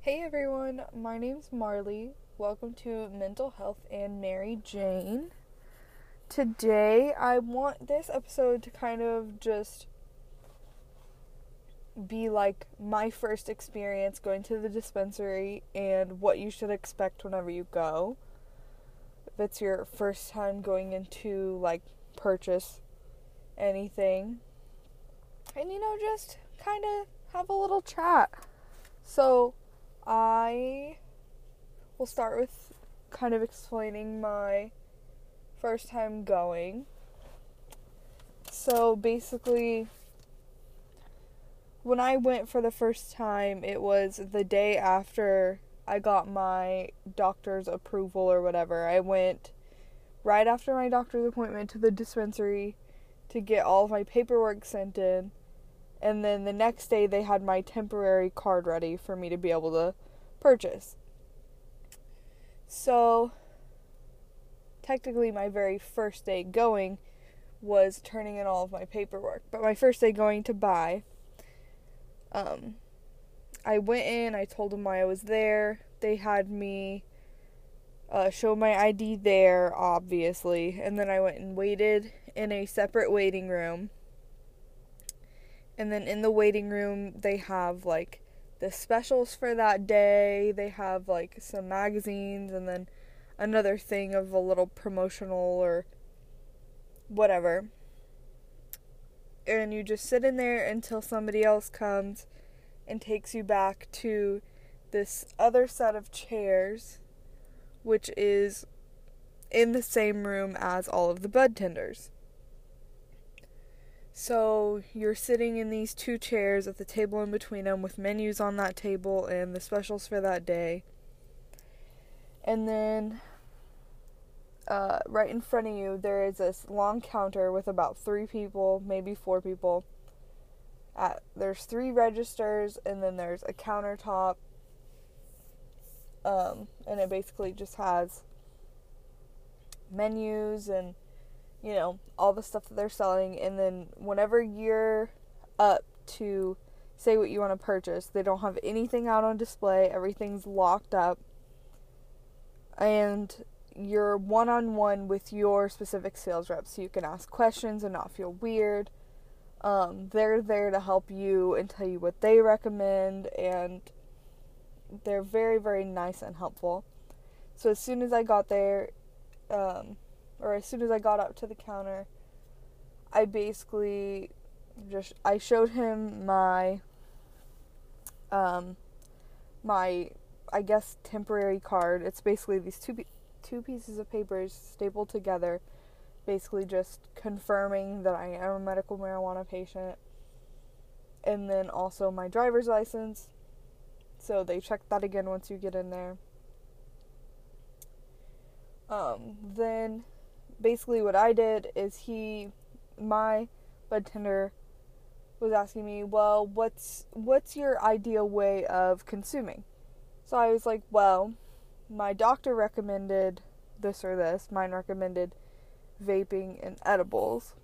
Hey everyone, my name's Marley. Welcome to Mental Health and Mary Jane. Today, I want this episode to kind of just be like my first experience going to the dispensary and what you should expect whenever you go. If it's your first time going into purchase anything. And just kind of have a little chat. So, I will start with kind of explaining my first time going. So basically, when I went for the first time, it was the day after I got my doctor's approval or whatever. I went right after my doctor's appointment to the dispensary to get all of my paperwork sent in. And then the next day, they had my temporary card ready for me to be able to purchase. So, technically, my very first day going was turning in all of my paperwork. But my first day going to buy, I went in, I told them why I was there. They had me show my ID there, obviously. And then I went and waited in a separate waiting room. And then in the waiting room, they have, the specials for that day. They have, some magazines and then another thing of a little promotional or whatever. And you just sit in there until somebody else comes and takes you back to this other set of chairs, which is in the same room as all of the bud tenders. So you're sitting in these two chairs with the table in between them with menus on that table and the specials for that day. And then right in front of you there is this long counter with about 3 people, maybe 4 people. There's 3 registers and then there's a countertop. And it basically just has menus and all the stuff that they're selling, and then whenever you're up to say what you want to purchase, they don't have anything out on display, everything's locked up, and you're one-on-one with your specific sales rep, so you can ask questions and not feel weird. They're there to help you and tell you what they recommend, and they're very, very nice and helpful. So as soon as I got there, or as soon as I got up to the counter, I basically I showed him my, I guess, temporary card. It's basically these two pieces of papers stapled together, basically just confirming that I am a medical marijuana patient, and then also my driver's license. So they check that again once you get in there. Then basically what I did is my bud tender was asking me, well, what's your ideal way of consuming? So I was like, well, my doctor recommended this or this. Mine recommended vaping and edibles.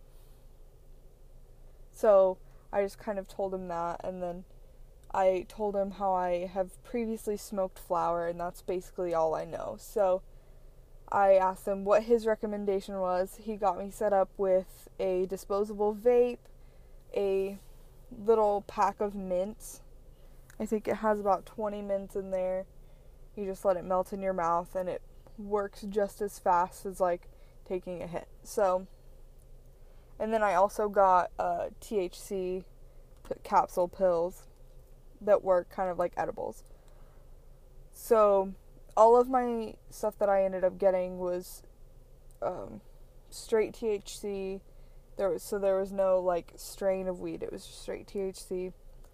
So I just kind of told him that, and then I told him how I have previously smoked flower, and that's basically all I know. So I asked him what his recommendation was. He got me set up with a disposable vape, a little pack of mints. I think it has about 20 mints in there. You just let it melt in your mouth, and it works just as fast as, taking a hit. So, and then I also got THC capsule pills that work kind of like edibles. So all of my stuff that I ended up getting was straight THC. There was no strain of weed. It was just straight THC.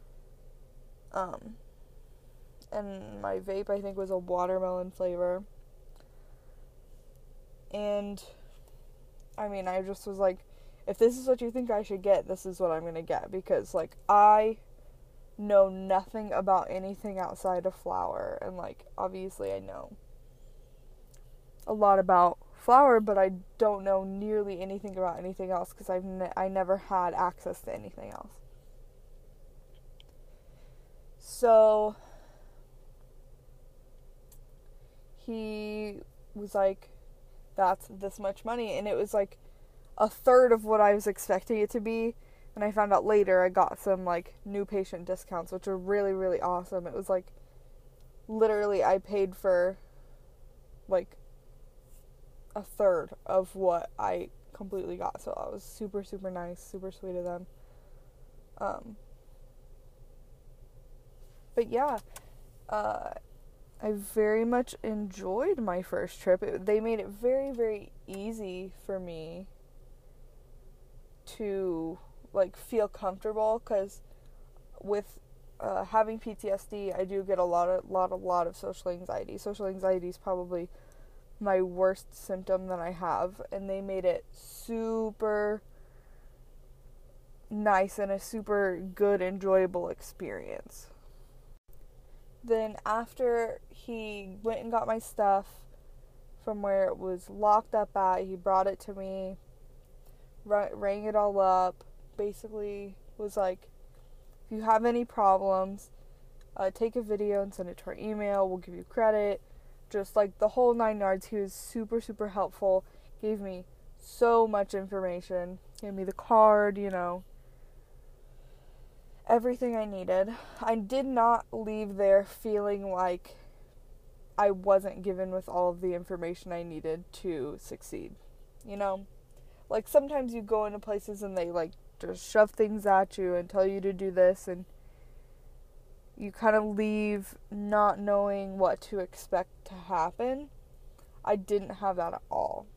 And my vape, I think, was a watermelon flavor. And I mean, I just was like, if this is what you think I should get, this is what I'm gonna get, because I know nothing about anything outside of flower, and obviously I know a lot about flower, but I don't know nearly anything about anything else because I never had access to anything else. So he was like, that's this much money. And it was like a third of what I was expecting it to be. And I found out later I got some like new patient discounts, which were really, really awesome. It was like literally I paid for like a third of what I completely got. So that was super, super nice, super sweet of them. But yeah, I very much enjoyed my first trip. They made it very, very easy for me to like feel comfortable, because with having PTSD, I do get a lot of social anxiety. Social anxiety is probably my worst symptom that I have, and they made it super nice and a super good, enjoyable experience. Then after he went and got my stuff from where it was locked up at, he brought it to me, rang it all up, basically was like, if you have any problems, take a video and send it to our email, we'll give you credit. Just like the whole 9 yards. He was super, super helpful, gave me so much information, gave me the card, everything I needed. I did not leave there feeling like I wasn't given with all of the information I needed to succeed. Like sometimes you go into places and they like just shove things at you and tell you to do this, and you kind of leave not knowing what to expect to happen. I didn't have that at all.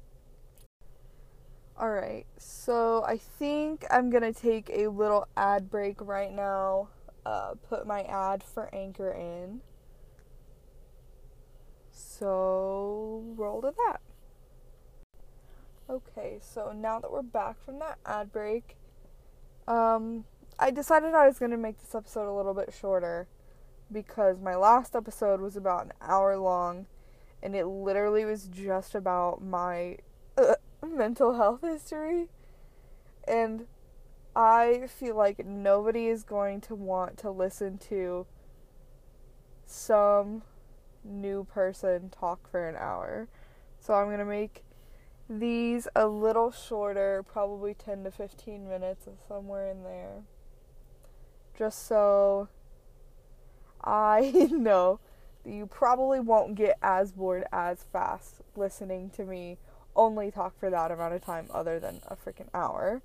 Alright, so I think I'm going to take a little ad break right now, put my ad for Anchor in. So, roll to that. Okay, so now that we're back from that ad break, I decided I was going to make this episode a little bit shorter, because my last episode was about an hour long, and it literally was just about my mental health history, and I feel like nobody is going to want to listen to some new person talk for an hour. So I'm going to make these a little shorter, probably 10 to 15 minutes, somewhere in there, just so I know that you probably won't get as bored as fast listening to me only talk for that amount of time, other than a freaking hour.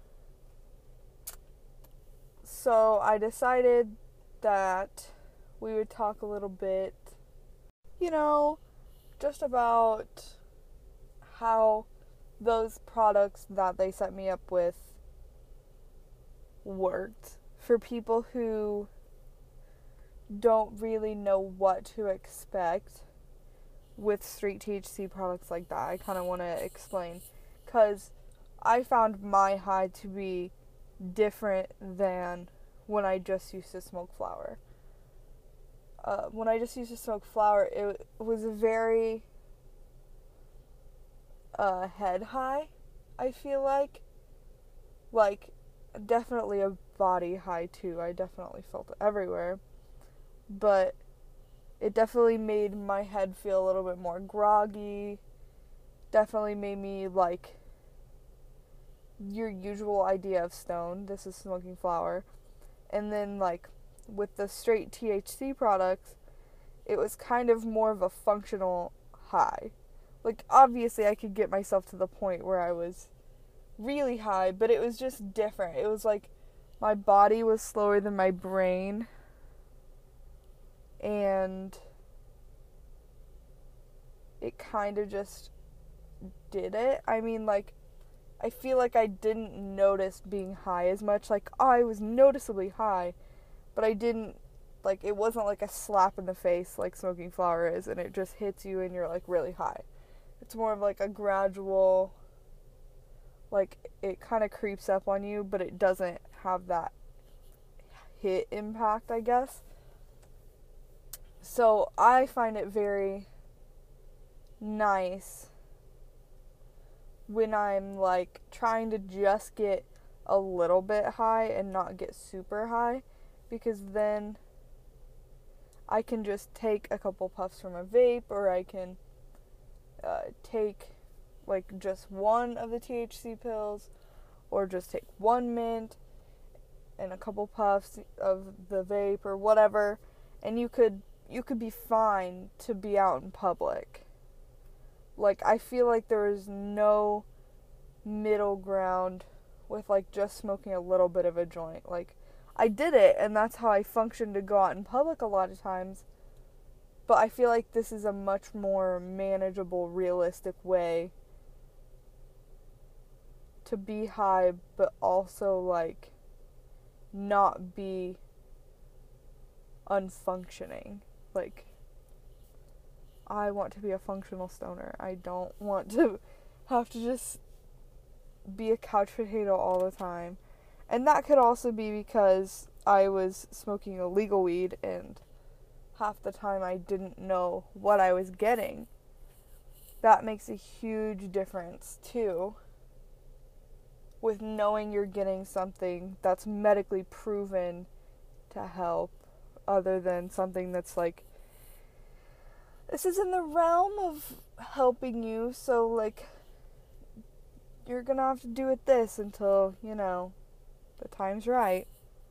So I decided that we would talk a little bit, just about how those products that they set me up with worked for people who don't really know what to expect with straight THC products like that. I kind of want to explain, because I found my high to be different than when I just used to smoke flower. When I just used to smoke flower, it was a very head high, I feel like definitely a body high too. I definitely felt it everywhere, but it definitely made my head feel a little bit more groggy. Definitely made me like your usual idea of stone. This is smoking flower. And then like with the straight THC products, it was kind of more of a functional high. Like obviously I could get myself to the point where I was really high, but it was just different. It was like my body was slower than my brain, and it kind of just did it. I mean, like, I feel like I didn't notice being high as much. Like, I was noticeably high, but I didn't, like, it wasn't like a slap in the face like smoking flower is, and it just hits you and you're, like, really high. It's more of, like, a gradual, like, it kind of creeps up on you, but it doesn't have that hit impact, I guess. So I find it very nice when I'm like trying to just get a little bit high and not get super high, because then I can just take a couple puffs from a vape, or I can take like just one of the THC pills, or just take one mint and a couple puffs of the vape or whatever, and you could be fine to be out in public. Like, I feel like there is no middle ground with like just smoking a little bit of a joint. Like, I did it, and that's how I functioned to go out in public a lot of times. But I feel like this is a much more manageable, realistic way to be high, but also, like, not be unfunctioning. Like, I want to be a functional stoner. I don't want to have to just be a couch potato all the time. And that could also be because I was smoking illegal weed, and half the time I didn't know what I was getting. That makes a huge difference, too, with knowing you're getting something that's medically proven to help, other than something that's like, this is in the realm of helping you, so, like, you're gonna have to do it this until, you know, the time's right.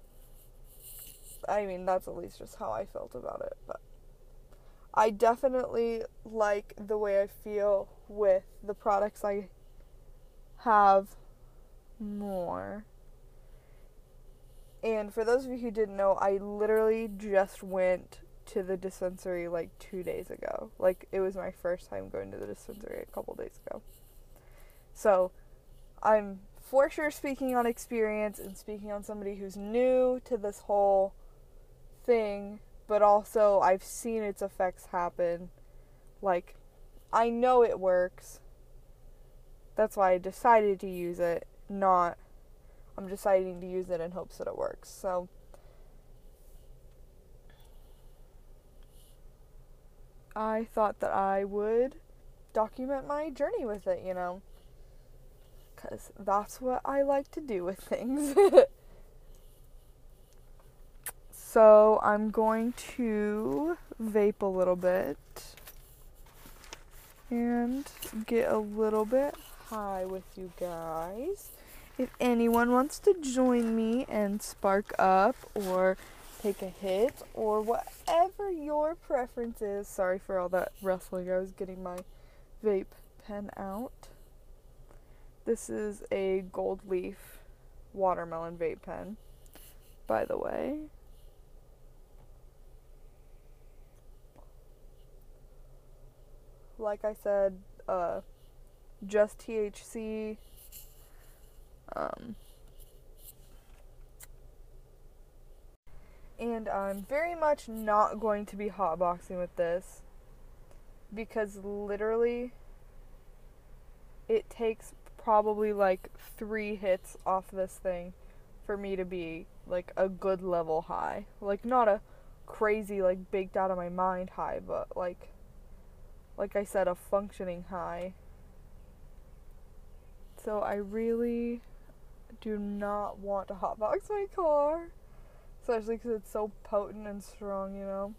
I mean, that's at least just how I felt about it, but I definitely like the way I feel with the products I have more. And for those of you who didn't know, I literally just went to the dispensary like 2 days ago. Like, it was my first time going to the dispensary a couple days ago. So, I'm for sure speaking on experience and speaking on somebody who's new to this whole thing, but also I've seen its effects happen. Like, I know it works. That's why I decided to use it, not I'm deciding to use it in hopes that it works. So, I thought that I would document my journey with it, you know, because that's what I like to do with things. So, I'm going to vape a little bit and get a little bit high with you guys. If anyone wants to join me and spark up or take a hit or whatever your preference is. Sorry for all that rustling. I was getting my vape pen out. This is a Gold Leaf watermelon vape pen, by the way. Like I said, just THC. And I'm very much not going to be hotboxing with this, because literally it takes probably like 3 hits off this thing for me to be like a good level high. Like, not a crazy, like, baked out of my mind high, but like I said, a functioning high. So I really do not want to hotbox my car, especially because it's so potent and strong, you know.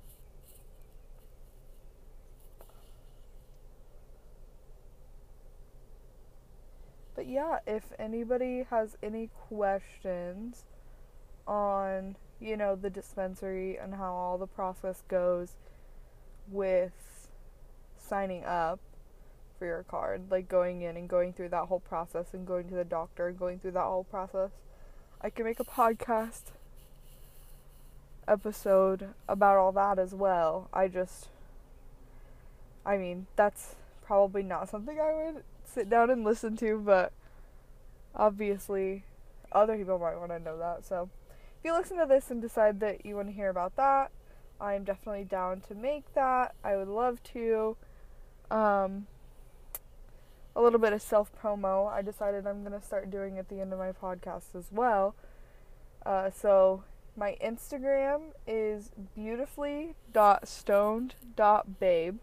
But yeah, if anybody has any questions on, you know, the dispensary and how all the process goes with signing up for your card, like going in and going through that whole process and going to the doctor and going through that whole process, I can make a podcast episode about all that as well. I mean, that's probably not something I would sit down and listen to, but obviously other people might want to know that. So if you listen to this and decide that you want to hear about that, I'm definitely down to make that. I would love to. A little bit of self-promo. I decided I'm going to start doing at the end of my podcast as well. So my Instagram is beautifully.stoned.babe.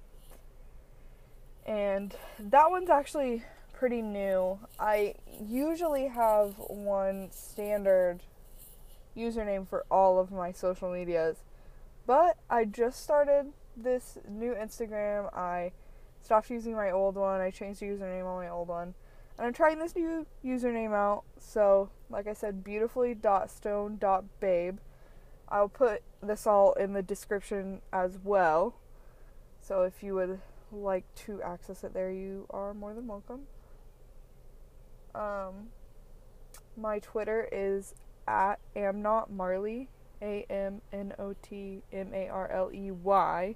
And that one's actually pretty new. I usually have one standard username for all of my social medias, But I just started this new Instagram. I stopped using my old one. I changed the username on my old one. And I'm trying this new username out. So, like I said, beautifully.stone.babe. I'll put this all in the description as well. So if you would like to access it there, you are more than welcome. My Twitter is at amnotmarley, AMNOTMARLEY.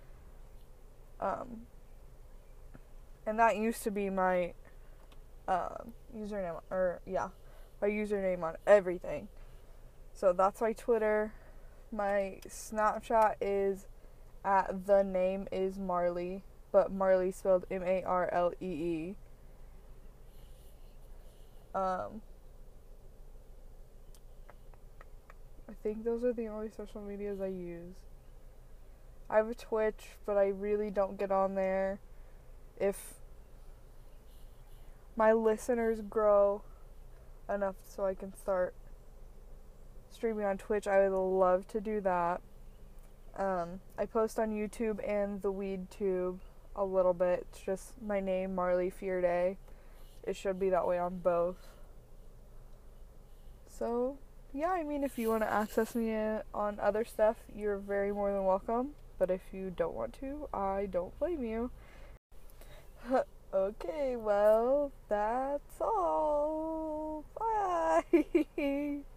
And that used to be my username, my username on everything. So that's my Twitter. My Snapchat is at the name is Marley, but Marley spelled Marlee. I think those are the only social medias I use. I have a Twitch, but I really don't get on there. If my listeners grow enough so I can start streaming on Twitch, I would love to do that. I post on YouTube and the WeedTube a little bit. It's just my name, Marley Fearday. It should be that way on both. So, yeah, I mean, if you want to access me on other stuff, you're very more than welcome. But if you don't want to, I don't blame you. Okay, well, that's all. Bye.